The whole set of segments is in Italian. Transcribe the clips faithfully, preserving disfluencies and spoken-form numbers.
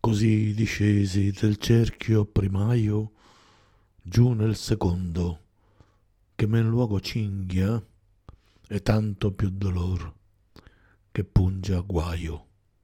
Così discesi del cerchio primaio giù nel secondo, che men luogo cinghia e tanto più dolor che punge a guaio.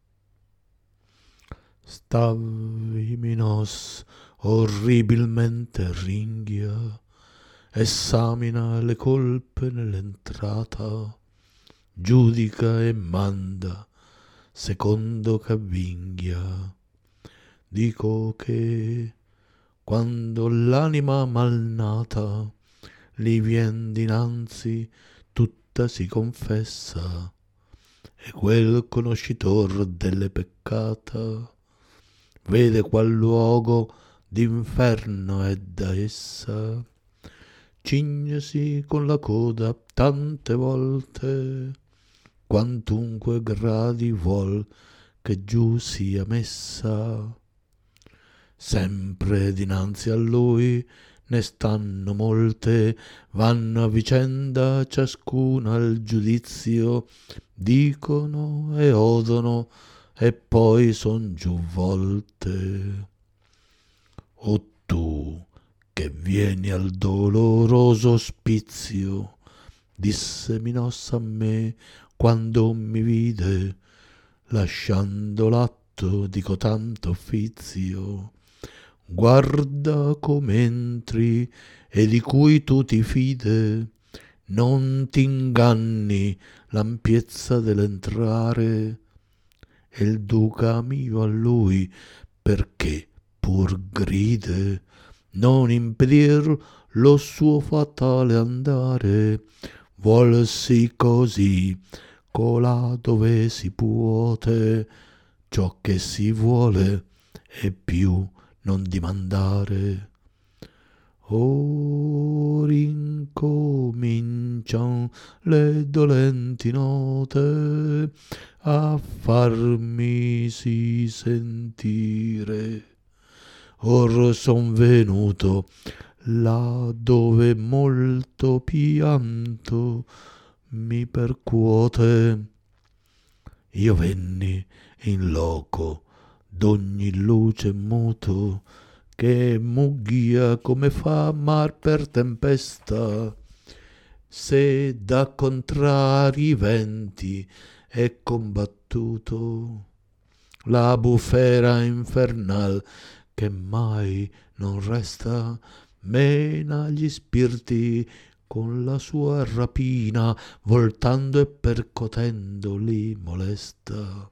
Stavi minos orribilmente ringhia, esamina le colpe nell'entrata, giudica e manda secondo ch'avvinghia. Dico che quando l'anima malnata li vien dinanzi tutta si confessa, e quel conoscitor delle peccata vede qual luogo d'inferno è da essa, cignesi con la coda tante volte quantunque gradi vuol che giù sia messa. Sempre dinanzi a lui ne stanno molte, vanno a vicenda ciascuna al giudizio, dicono e odono e poi son giù volte. O tu che vieni al doloroso ospizio, disse Minos a me quando mi vide, lasciando l'atto di cotanto offizio. Guarda com'entri e di cui tu ti fide, non t'inganni l'ampiezza dell'entrare. E il duca mio a lui, perché pur gride, non impedir lo suo fatale andare, vuolsi così colà dove si puote ciò che si vuole e più non dimandare. Or incomincian le dolenti note a farmi sì sentire. Or son venuto là dove molto pianto mi percuote. Io venni in loco d'ogni luce muto, che mugghia come fa mar per tempesta, se da contrari venti è combattuto. La bufera infernal che mai non resta mena gli spirti con la sua rapina, voltando e percotendo li molesta.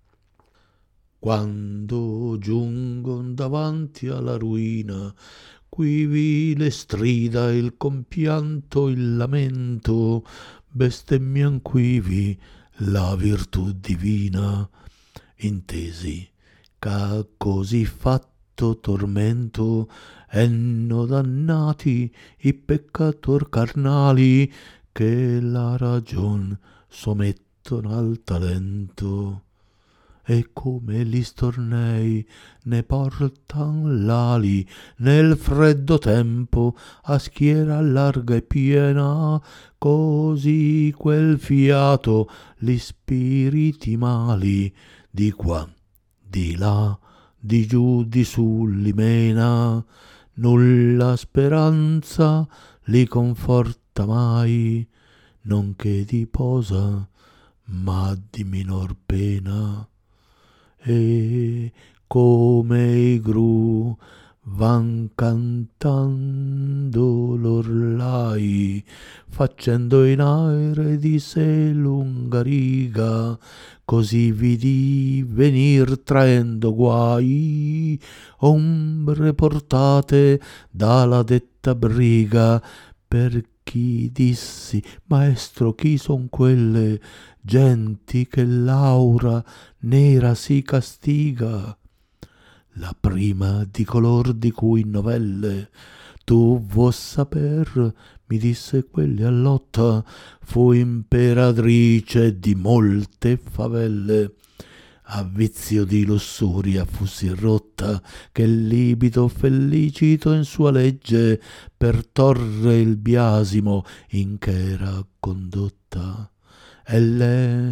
Quando giungon davanti alla ruina, quivi le strida, il compianto, il lamento, bestemmian quivi la virtù divina, intesi ch'a così fatto tormento enno dannati i peccator carnali, che la ragion sometton al talento. E come li stornei ne portan l'ali nel freddo tempo a schiera larga e piena, così quel fiato li spiriti mali di qua, di là, di giù, di su li mena. Nulla speranza li conforta mai, non che di posa, ma di minor pena. E come i gru van cantando l'orlai, facendo in aere di sé lunga riga, così vidi venir traendo guai ombre portate dalla detta briga. Per chi dissi: maestro, chi son quelle genti che l'aura nera si castiga? La prima di color di cui novelle tu vuoi saper, mi disse quelli a lotta, fu imperatrice di molte favelle. A vizio di lussuria fussi rotta, che libido felicito in sua legge per torre il biasimo in che era condotta. E le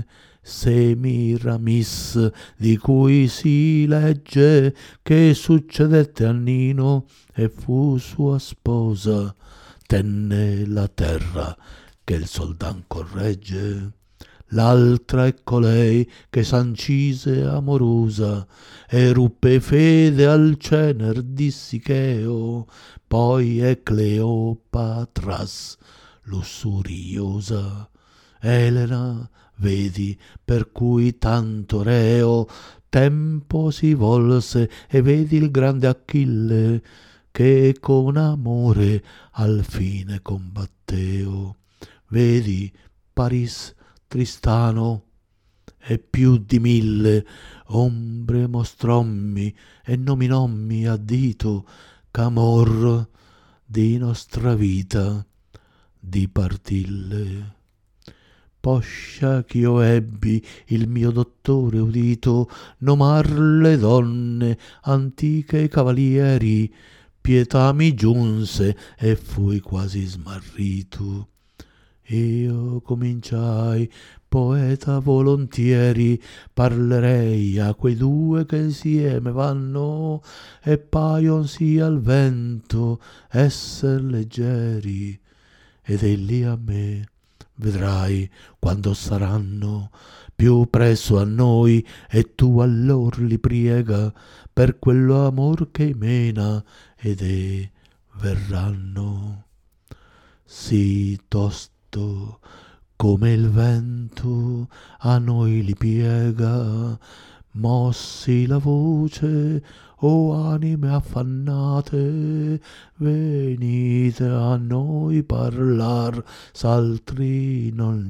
Semiramis, di cui si legge che succedette a Nino e fu sua sposa, tenne la terra che il soldan corregge. L'altra è colei che s'ancise amorosa e ruppe fede al cener di Sicheo, poi è Cleopatras lussuriosa. Elena, vedi, per cui tanto reo tempo si volse, e vedi il grande Achille che con amore al fine combatteo. Vedi Paris Tristano e più di mille ombre mostrommi e nominommi a dito ch'amor di nostra vita dipartille. Poscia ch'io ebbi il mio dottore udito nomar le donne antiche cavalieri, pietà mi giunse e fui quasi smarrito. Io cominciai, poeta volontieri, parlerei a quei due che insieme vanno e paionsi al vento esser leggeri, ed elli a me, vedrai, quando saranno più presso a noi, e tu a lor li priega per quello amor che mena, ed e verranno. Sì tosto come il vento a noi li piega, mossi la voce, o anime affannate, venite a noi parlar, s'altri non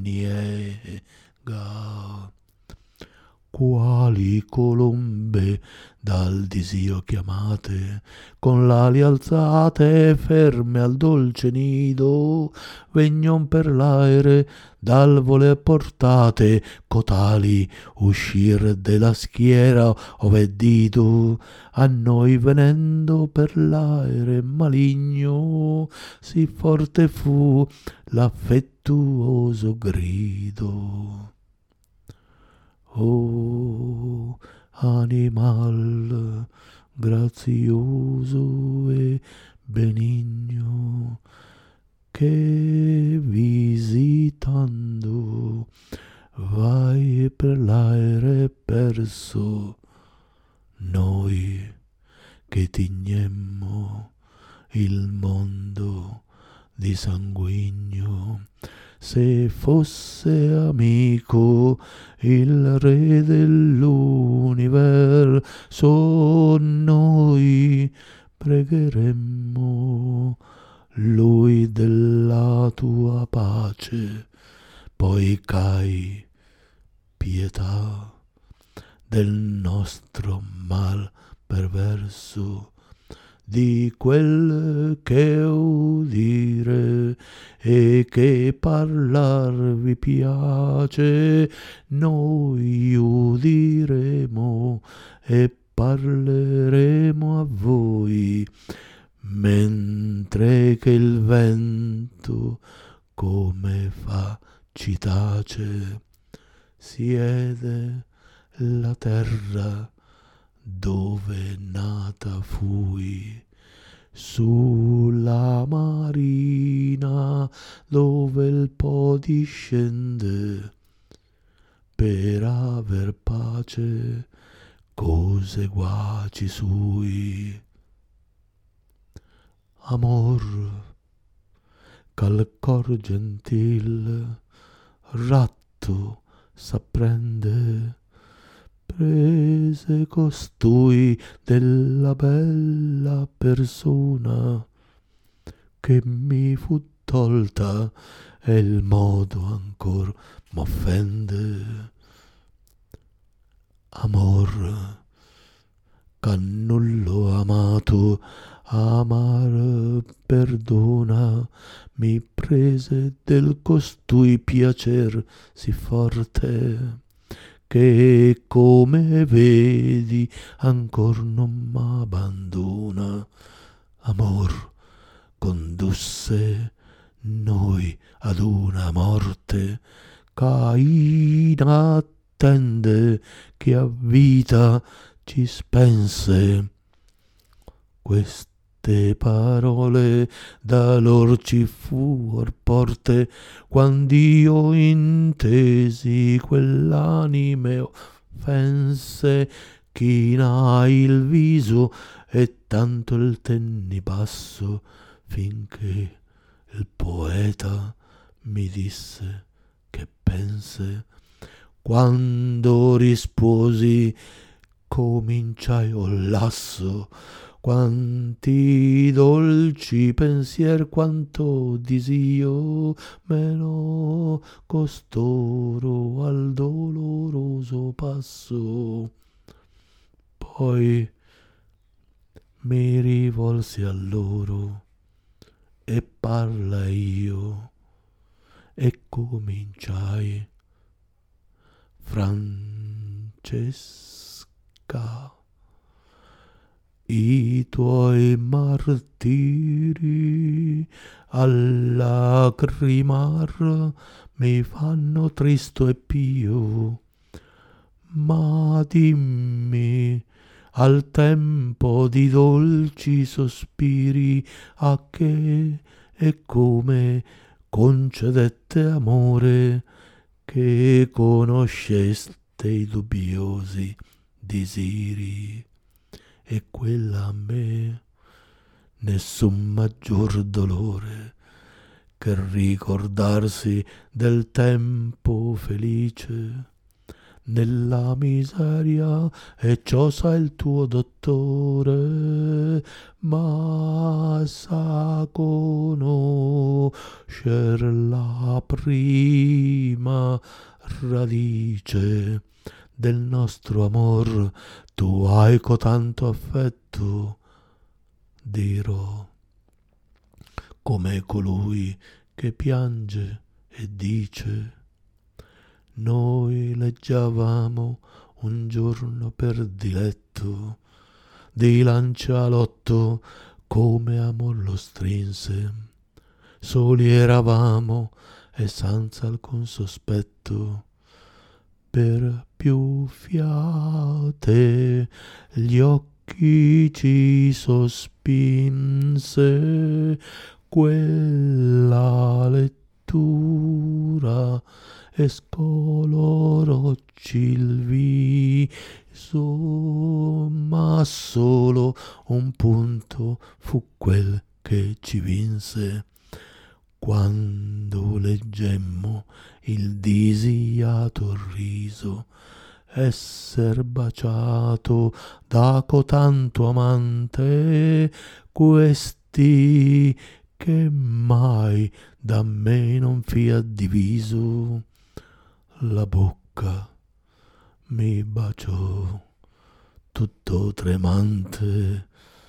niega. Quali colombe dal disio chiamate, con l'ali alzate ferme al dolce nido, vegnon per l'aere dal voler portate, cotali uscir della schiera ove dido, a noi venendo per l'aere maligno, sì forte fu l'affettuoso grido. Oh, animal grazioso e benigno, che visitando vai per l'aere perso, noi che tignemmo il mondo di sanguigno. Se fosse amico il re dell'universo, noi pregheremmo lui della tua pace, poi cai pietà del nostro mal perverso, di quel che udire e che parlar vi piace, noi udiremo e parleremo a voi, mentre che il vento come fa ci tace, siede la terra dove nata fui, sulla marina dove il Po discende, per aver pace cose guaci sui. Amor ch'al cor gentil ratto s'apprende, prese costui della bella persona che mi fu tolta, e il modo ancor m'offende. Amor ch'a nullo amato amar perdona, mi prese del costui piacer sì forte, che come vedi ancor non m'abbandona. Amor condusse noi ad una morte, Caina intende che a vita ci spense. Queste parole da lor ci fuor porte, quand'io intesi quell'anime offense, chinai il viso e tanto il tenni basso, finché il poeta mi disse che pense. Quando risposi, cominciai o lasso, quanti dolci pensier quanto disio meno costoro al doloroso passo. Poi mi rivolsi a loro e parlai io e cominciai: Francesca, i tuoi martiri al lacrimar mi fanno tristo e pio, ma dimmi al tempo di dolci sospiri a che e come concedette amore, che conosceste i dubbiosi disiri, e quella a me nessun maggior dolore che ricordarsi del tempo felice nella miseria, e ciò sa il tuo dottore, ma sa conoscer la prima radice del nostro amor. Tu hai cotanto affetto, dirò, come colui che piange e dice: noi leggiavamo un giorno per diletto di lancialotto, come amor lo strinse, soli eravamo e senza alcun sospetto, per più fiate gli occhi ci sospinse quella lettura, e scolorocci il viso, ma solo un punto fu quel che ci vinse, quando leggemmo il disiato riso esser baciato da cotanto amante, questi che mai da me non fia diviso. La bocca mi baciò tutto tremante,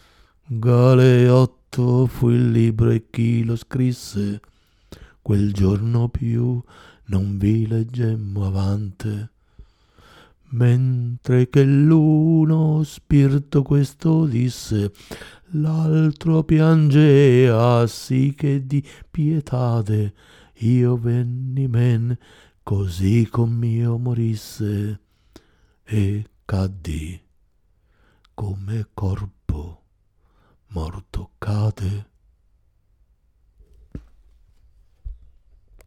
Galeotto fu il libro e chi lo scrisse, quel giorno più non vi leggemmo avante, mentre che l'uno spirito questo disse, l'altro piangea, sì che di pietade io venni men, così con mio morisse, e caddi come corpo morto cade.